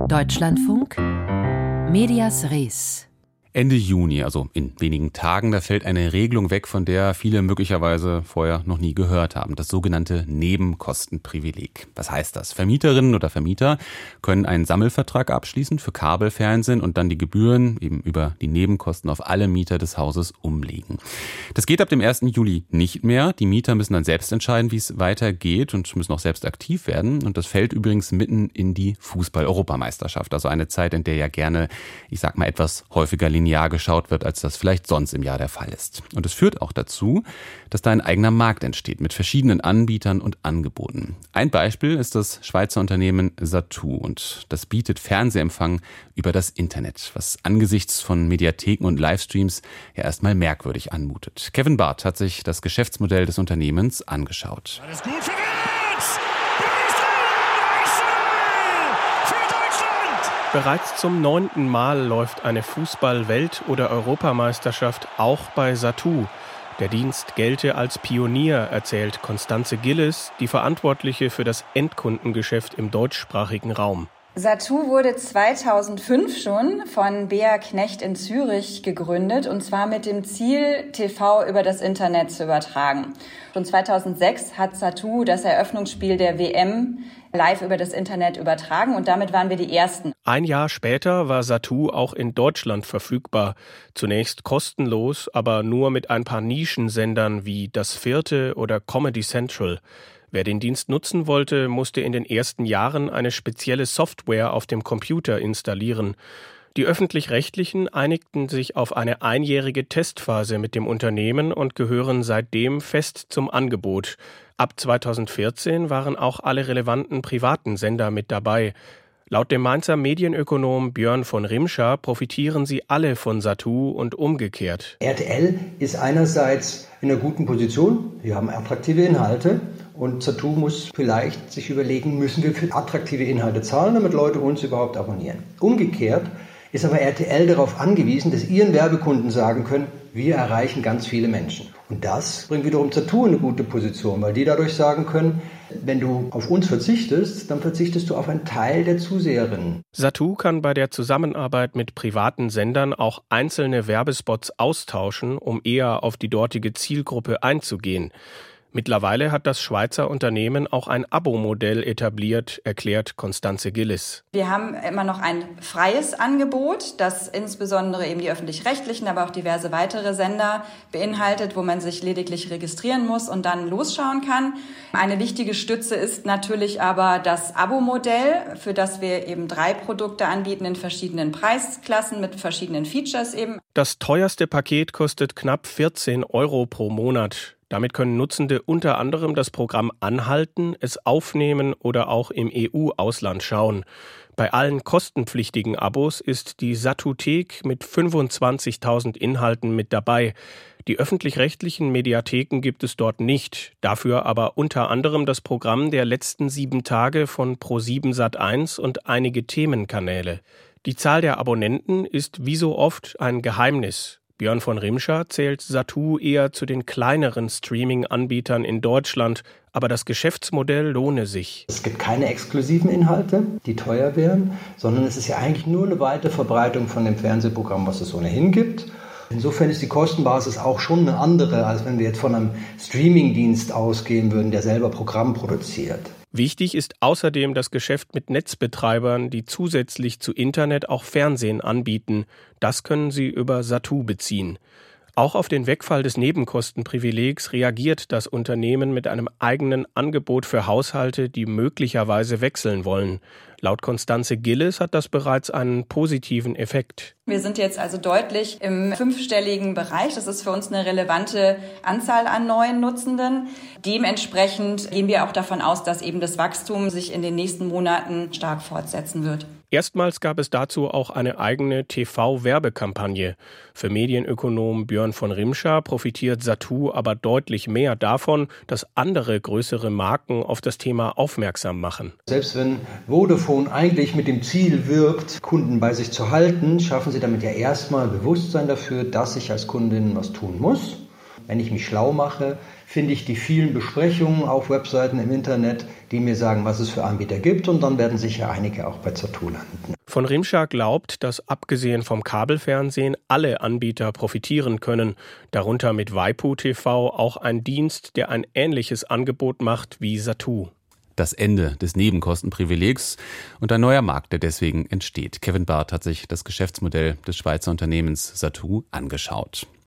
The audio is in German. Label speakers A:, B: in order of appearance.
A: Deutschlandfunk Medias Res.
B: Ende Juni, also in wenigen Tagen, da fällt eine Regelung weg, von der viele möglicherweise vorher noch nie gehört haben. Das sogenannte Nebenkostenprivileg. Was heißt das? Vermieterinnen oder Vermieter können einen Sammelvertrag abschließen für Kabelfernsehen und dann die Gebühren eben über die Nebenkosten auf alle Mieter des Hauses umlegen. Das geht ab dem 1. Juli nicht mehr. Die Mieter müssen dann selbst entscheiden, wie es weitergeht und müssen auch selbst aktiv werden. Und das fällt übrigens mitten in die Fußball-Europameisterschaft. Also eine Zeit, in der ja gerne, ich sag mal, etwas häufiger linear geschaut wird, als das vielleicht sonst im Jahr der Fall ist. Und es führt auch dazu, dass da ein eigener Markt entsteht mit verschiedenen Anbietern und Angeboten. Ein Beispiel ist das Schweizer Unternehmen Zattoo und das bietet Fernsehempfang über das Internet, was angesichts von Mediatheken und Livestreams ja erstmal merkwürdig anmutet. Kevin Barth hat sich das Geschäftsmodell des Unternehmens angeschaut.
C: Alles gut für
D: Bereits zum 9. Mal läuft eine Fußball-Welt- oder Europameisterschaft auch bei Zattoo. Der Dienst gelte als Pionier, erzählt Constanze Gillis, die Verantwortliche für das Endkundengeschäft im deutschsprachigen Raum.
E: Zattoo wurde 2005 schon von Bea Knecht in Zürich gegründet, und zwar mit dem Ziel, TV über das Internet zu übertragen. Schon 2006 hat Zattoo das Eröffnungsspiel der WM live über das Internet übertragen und damit waren wir die Ersten.
D: Ein Jahr später war Zattoo auch in Deutschland verfügbar. Zunächst kostenlos, aber nur mit ein paar Nischensendern wie Das Vierte oder Comedy Central. Wer den Dienst nutzen wollte, musste in den ersten Jahren eine spezielle Software auf dem Computer installieren. Die Öffentlich-Rechtlichen einigten sich auf eine einjährige Testphase mit dem Unternehmen und gehören seitdem fest zum Angebot. Ab 2014 waren auch alle relevanten privaten Sender mit dabei. Laut dem Mainzer Medienökonom Björn von Rimscher profitieren sie alle von Zattoo und umgekehrt.
F: RTL ist einerseits in einer guten Position, wir haben attraktive Inhalte und Zattoo muss vielleicht sich überlegen, müssen wir für attraktive Inhalte zahlen, damit Leute uns überhaupt abonnieren. Umgekehrt ist aber RTL darauf angewiesen, dass ihren Werbekunden sagen können, wir erreichen ganz viele Menschen. Und das bringt wiederum Zattoo in eine gute Position, weil die dadurch sagen können, wenn du auf uns verzichtest, dann verzichtest du auf einen Teil der Zuseherinnen.
D: Zattoo kann bei der Zusammenarbeit mit privaten Sendern auch einzelne Werbespots austauschen, um eher auf die dortige Zielgruppe einzugehen. Mittlerweile hat das Schweizer Unternehmen auch ein Abo-Modell etabliert, erklärt Constanze Gillis.
E: Wir haben immer noch ein freies Angebot, das insbesondere eben die öffentlich-rechtlichen, aber auch diverse weitere Sender beinhaltet, wo man sich lediglich registrieren muss und dann losschauen kann. Eine wichtige Stütze ist natürlich aber das Abo-Modell, für das wir eben 3 Produkte anbieten in verschiedenen Preisklassen mit verschiedenen Features eben.
D: Das teuerste Paket kostet knapp 14 € pro Monat. Damit können Nutzende unter anderem das Programm anhalten, es aufnehmen oder auch im EU-Ausland schauen. Bei allen kostenpflichtigen Abos ist die Zattoo-Thek mit 25.000 Inhalten mit dabei. Die öffentlich-rechtlichen Mediatheken gibt es dort nicht, dafür aber unter anderem das Programm der letzten 7 Tage von Pro7 Sat.1 und einige Themenkanäle. Die Zahl der Abonnenten ist wie so oft ein Geheimnis. Björn von Rimscher zählt Zattoo eher zu den kleineren Streaming-Anbietern in Deutschland, aber das Geschäftsmodell lohne sich.
F: Es gibt keine exklusiven Inhalte, die teuer wären, sondern es ist ja eigentlich nur eine weite Verbreitung von dem Fernsehprogramm, was es ohnehin gibt. Insofern ist die Kostenbasis auch schon eine andere, als wenn wir jetzt von einem Streaming-Dienst ausgehen würden, der selber Programm produziert.
D: Wichtig ist außerdem das Geschäft mit Netzbetreibern, die zusätzlich zu Internet auch Fernsehen anbieten. Das können sie über Zattoo beziehen. Auch auf den Wegfall des Nebenkostenprivilegs reagiert das Unternehmen mit einem eigenen Angebot für Haushalte, die möglicherweise wechseln wollen. Laut Constanze Gillis hat das bereits einen positiven Effekt.
E: Wir sind jetzt also deutlich im 5-stelligen Bereich. Das ist für uns eine relevante Anzahl an neuen Nutzenden. Dementsprechend gehen wir auch davon aus, dass eben das Wachstum sich in den nächsten Monaten stark fortsetzen wird.
D: Erstmals gab es dazu auch eine eigene TV-Werbekampagne. Für Medienökonom Björn von Rimscher profitiert Zattoo aber deutlich mehr davon, dass andere größere Marken auf das Thema aufmerksam machen.
F: Selbst wenn Vodafone eigentlich mit dem Ziel wirbt, Kunden bei sich zu halten, schaffen sie damit ja erstmal Bewusstsein dafür, dass ich als Kundin was tun muss. Wenn ich mich schlau mache, finde ich die vielen Besprechungen auf Webseiten im Internet, die mir sagen, was es für Anbieter gibt, und dann werden sicher einige auch bei Zattoo landen.
D: Von Rimscher glaubt, dass abgesehen vom Kabelfernsehen alle Anbieter profitieren können, darunter mit waipu.tv auch ein Dienst, der ein ähnliches Angebot macht wie Zattoo.
B: Das Ende des Nebenkostenprivilegs und ein neuer Markt, der deswegen entsteht. Kevin Barth hat sich das Geschäftsmodell des Schweizer Unternehmens Zattoo angeschaut.